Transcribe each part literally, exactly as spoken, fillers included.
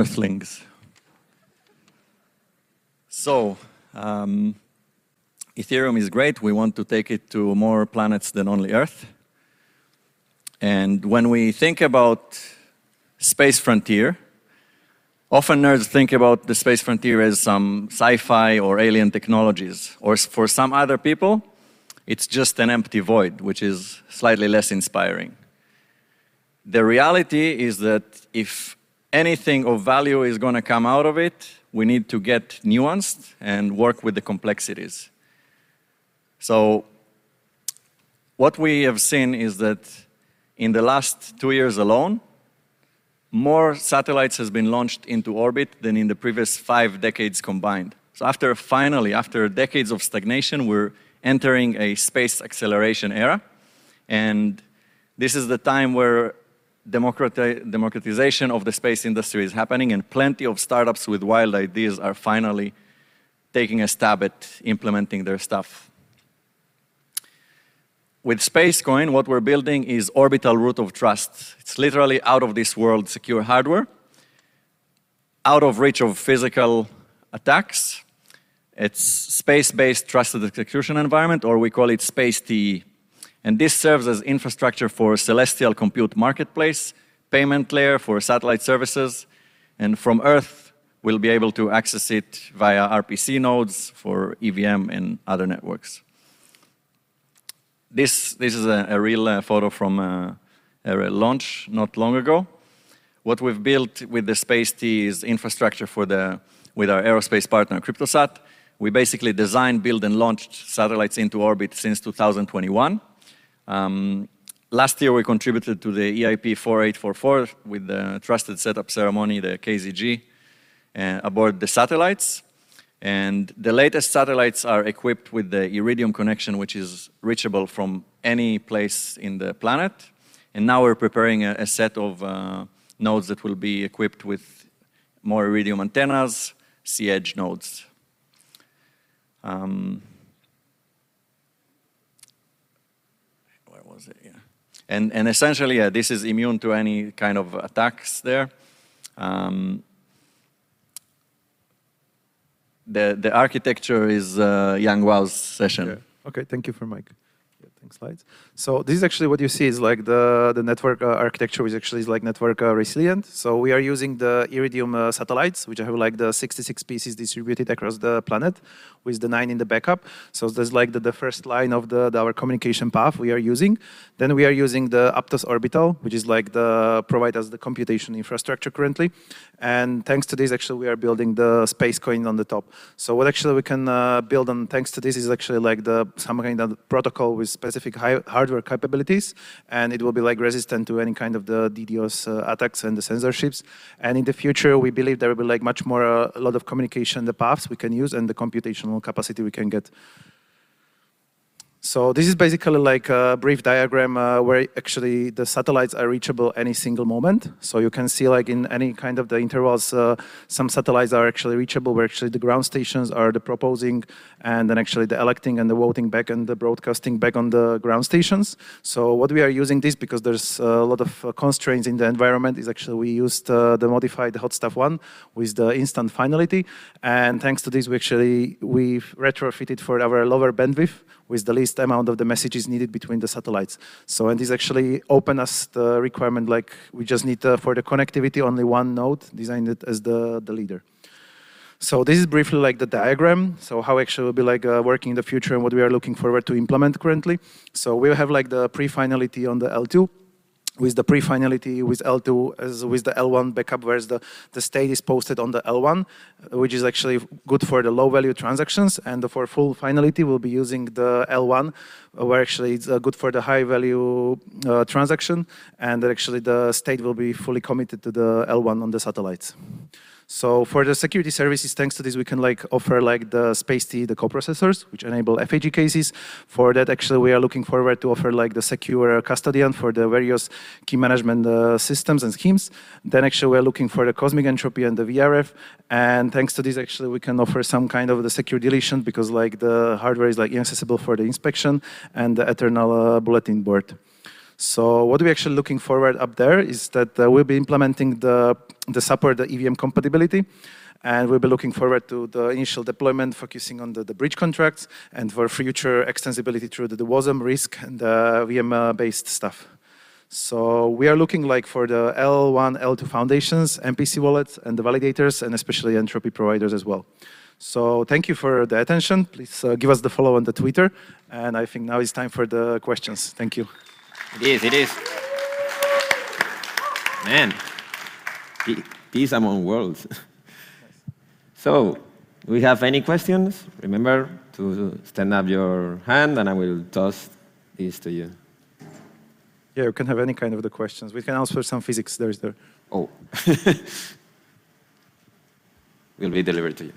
Earthlings. So, um, Ethereum is great. We want to take it to more planets than only Earth. And when we think about space frontier, often nerds think about the space frontier as some sci-fi or alien technologies. Or for some other people, it's just an empty void, which is slightly less inspiring. The reality is that if anything of value is going to come out of it, we need to get nuanced and work with the complexities. So what we have seen is that in the last two years alone, more satellites has been launched into orbit than in the previous five decades combined. So after finally, after decades of stagnation, we're entering a space acceleration era. And this is the time where democrati- democratization of the space industry is happening, and plenty of startups with wild ideas are finally taking a stab at implementing their stuff. With SpaceCoin, what we're building is orbital root of trust. It's literally out of this world secure hardware, out of reach of physical attacks. It's space-based trusted execution environment, or we call it Space T E. And this serves as infrastructure for celestial compute marketplace, payment layer for satellite services, and from Earth, we'll be able to access it via R P C nodes for E V M and other networks. This, this is a, a real uh, photo from uh, a launch not long ago. What we've built with the Space T is infrastructure for the, with our aerospace partner, CryptoSat. We basically designed, built, and launched satellites into orbit since two thousand twenty-one. Um, last year, we contributed to the E I P four eight four four with the trusted setup ceremony, the K Z G, uh, aboard the satellites. And the latest satellites are equipped with the Iridium connection, which is reachable from any place in the planet. And now we're preparing a, a set of uh, nodes that will be equipped with more Iridium antennas, C-Edge nodes. Um, where was it? Yeah. And, and essentially, yeah, this is immune to any kind of attacks there. Um, The, the architecture is uh, Yang Wao's session. Okay. Okay, thank you for Mike. Yeah, thanks, slides. So this is actually what you see is like the, the network uh, architecture, which actually is like network uh, resilient. So we are using the Iridium uh, satellites, which have like the sixty-six pieces distributed across the planet with the nine in the backup. So there's like the, the first line of the, the our communication path we are using. Then we are using the Aptos orbital, which is like the provide us the computation infrastructure currently. And thanks to this, actually, we are building the SpaceCoin on the top. So what actually we can uh, build on thanks to this is actually like the some kind of protocol with specific high hardware capabilities, and it will be like resistant to any kind of the DDoS uh, attacks and the censorships. And in the future, we believe there will be like much more uh, a lot of communication the paths we can use and the computational capacity we can get. So this is basically like a brief diagram uh, where actually the satellites are reachable any single moment. So you can see like in any kind of the intervals, uh, some satellites are actually reachable where actually the ground stations are the proposing and then actually the electing and the voting back and the broadcasting back on the ground stations. So what we are using this because there's a lot of uh, constraints in the environment is actually we used uh, the modified hot stuff one with the instant finality. And thanks to this, we actually, we've retrofitted for our lower bandwidth with the least amount of the messages needed between the satellites. So, and this actually opened us the requirement, like we just need uh, for the connectivity only one node, designed it as the, the leader. So this is briefly like the diagram. So how actually will be like uh, working in the future and what we are looking forward to implement currently. So we have like the pre-finality on the L two. With the pre-finality with L two as with the L one backup, whereas the, the state is posted on the L one, which is actually good for the low-value transactions, and for full finality, we'll be using the L one, where actually it's uh, good for the high-value uh, transaction, and actually the state will be fully committed to the L one on the satellites. So for the security services, thanks to this, we can like offer like the Space T, the coprocessors, which enable F A G cases. For that, actually, we are looking forward to offer like the secure custodian for the various key management uh, systems and schemes. Then actually, we're looking for the cosmic entropy and the V R F. And thanks to this, actually, we can offer some kind of the secure deletion because like the hardware is like inaccessible for the inspection and the eternal uh, bulletin board. So what we're actually looking forward up there is that uh, we'll be implementing the, the support, the E V M compatibility. And we'll be looking forward to the initial deployment, focusing on the, the bridge contracts, and for future extensibility through the, the WASM, RISC, and the V M-based stuff. So we are looking like for the L one, L two foundations, M P C wallets, and the validators, and especially entropy providers as well. So thank you for the attention. Please uh, give us the follow on the Twitter. And I think now it's time for the questions. Thank you. It is, it is. Man, peace among worlds. So, do we have any questions? Remember to stand up your hand and I will toss this to you. Yeah, you can have any kind of the questions. We can answer some physics. There is there. Oh. Will be delivered to you.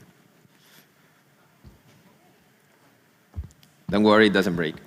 Don't worry, it doesn't break.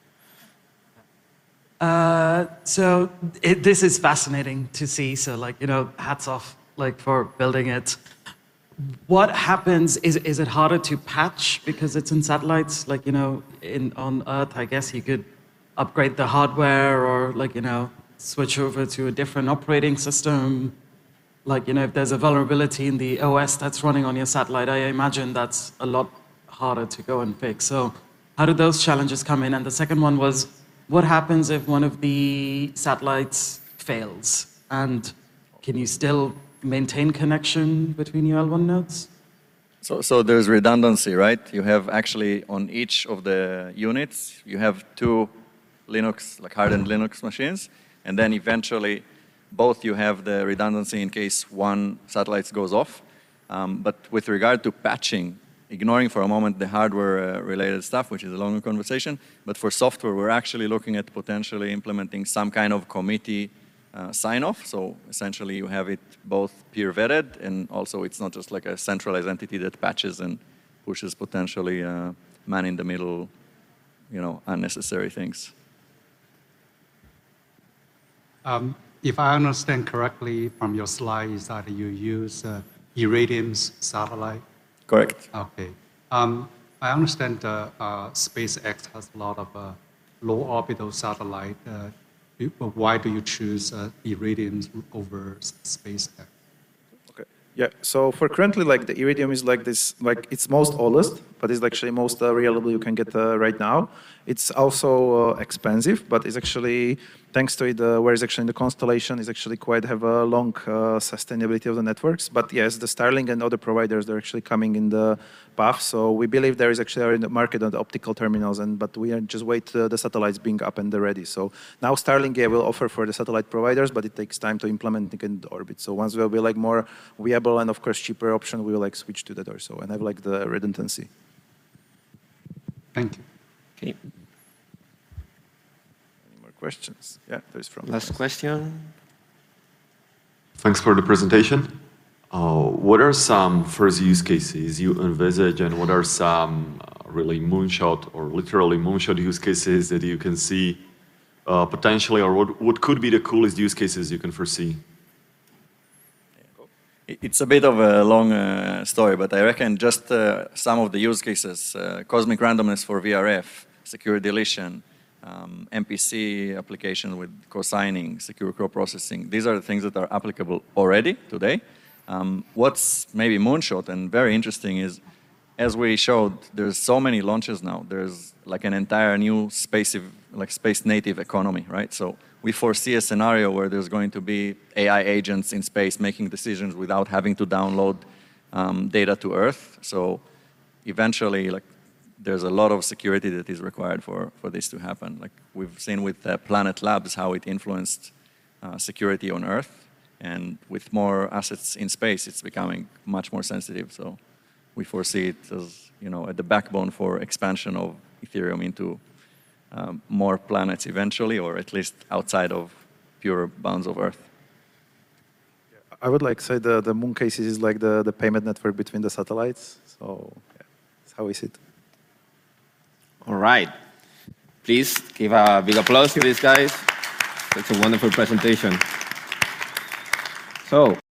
Uh, so it, this is fascinating to see. So like, you know, hats off like for building it. What happens, is, is it harder to patch because it's in satellites? Like, you know, in, on Earth, I guess you could upgrade the hardware or like, you know, switch over to a different operating system. Like, you know, if there's a vulnerability in the O S that's running on your satellite, I imagine that's a lot harder to go and fix. So how do those challenges come in? And the second one was, what happens if one of the satellites fails? And can you still maintain connection between your L one nodes? So, so there's redundancy, right? You have actually on each of the units, you have two Linux, like hardened Linux machines, and then eventually both you have the redundancy in case one satellite goes off. Um, but with regard to patching, ignoring for a moment the hardware-related uh, stuff, which is a longer conversation, but for software, we're actually looking at potentially implementing some kind of committee uh, sign-off. So essentially, you have it both peer-vetted, and also it's not just like a centralized entity that patches and pushes potentially uh, man-in-the-middle, you know, unnecessary things. Um, if I understand correctly from your slide, is that you use uh, Iridium's satellite? Correct. Okay. Um, I understand uh, uh, SpaceX has a lot of uh, low orbital satellite. Uh, you, why do you choose uh, Iridium over SpaceX? Okay. Yeah. So for currently, like the Iridium is like this, like it's most oldest, but it's actually most uh, reliable you can get uh, right now. It's also uh, expensive, but it's actually, thanks to it, uh, where it's actually in the constellation, is actually quite have a long uh, sustainability of the networks. But yes, the Starlink and other providers, they're actually coming in the path. So we believe there is actually in the market on the optical terminals, and but we are just wait uh, the satellites being up and ready. So now Starlink yeah, will offer for the satellite providers, but it takes time to implement it in the orbit. So once we'll be like more viable and of course cheaper option, we will like switch to that also and have like the redundancy. Thank you. Okay. Any more questions? Yeah, there's from Last question. Thanks for the presentation. Uh, what are some first use cases you envisage, and what are some uh, really moonshot or literally moonshot use cases that you can see uh, potentially, or what, what could be the coolest use cases you can foresee? It's a bit of a long uh, story, but I reckon just uh, some of the use cases, uh, cosmic randomness for V R F, secure deletion, um, M P C application with co-signing, secure co-processing. These are the things that are applicable already today. Um, what's maybe moonshot and very interesting is, as we showed, there's so many launches now. There's like an entire new space, like space native economy, right? So we foresee a scenario where there's going to be A I agents in space making decisions without having to download um, data to Earth. So eventually, like, there's a lot of security that is required for, for this to happen. Like we've seen with uh, Planet Labs, how it influenced uh, security on Earth. And with more assets in space, it's becoming much more sensitive. So we foresee it as, you know, at the backbone for expansion of Ethereum into um, more planets eventually, or at least outside of pure bounds of Earth. I would like to say the, the moon cases is like the, the payment network between the satellites. So yeah, that's how we see it. All right. Please give a big applause to these guys. It's a wonderful presentation. So.